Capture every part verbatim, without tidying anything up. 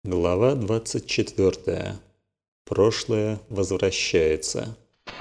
Глава двадцать четвёртая. Прошлое возвращается.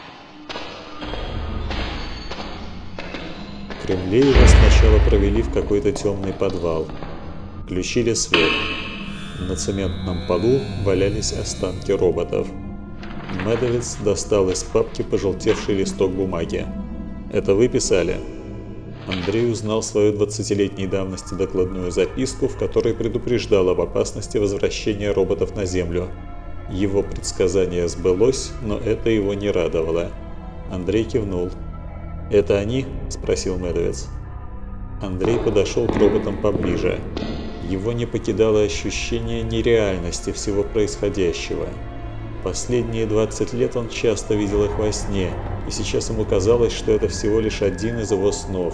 Кремлеева сначала провели в какой-то темный подвал. Включили свет. На цементном полу валялись останки роботов. Медовец достал из папки пожелтевший листок бумаги. «Это вы писали?» Андрей узнал свою двадцатилетней давности докладную записку, в которой предупреждал об опасности возвращения роботов на Землю. Его предсказание сбылось, но это его не радовало. Андрей кивнул. «Это они?» – спросил Медовец. Андрей подошел к роботам поближе. Его не покидало ощущение нереальности всего происходящего. Последние двадцать лет он часто видел их во сне, и сейчас ему казалось, что это всего лишь один из его снов.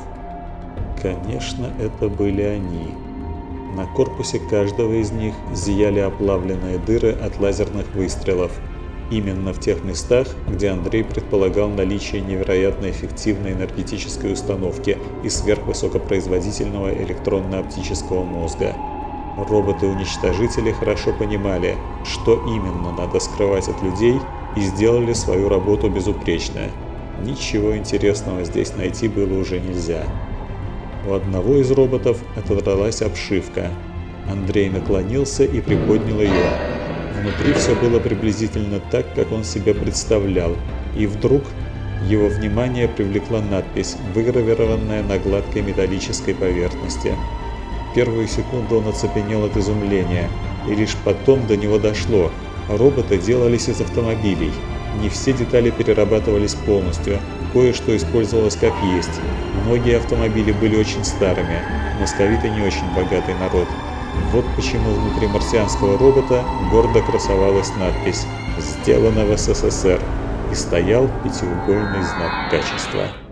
Конечно, это были они. На корпусе каждого из них зияли оплавленные дыры от лазерных выстрелов. Именно в тех местах, где Андрей предполагал наличие невероятно эффективной энергетической установки и сверхвысокопроизводительного электронно-оптического мозга. Роботы-уничтожители хорошо понимали, что именно надо скрывать от людей, и сделали свою работу безупречно. Ничего интересного здесь найти было уже нельзя. У одного из роботов отодралась обшивка. Андрей наклонился и приподнял ее. Внутри все было приблизительно так, как он себе представлял, и вдруг его внимание привлекла надпись, выгравированная на гладкой металлической поверхности. Первую секунду он оцепенел от изумления, и лишь потом до него дошло. Роботы делались из автомобилей. Не все детали перерабатывались полностью, кое-что использовалось как есть. Многие автомобили были очень старыми, московиты не очень богатый народ. Вот почему внутри марсианского робота гордо красовалась надпись «Сделано в СССР» и стоял пятиугольный знак качества.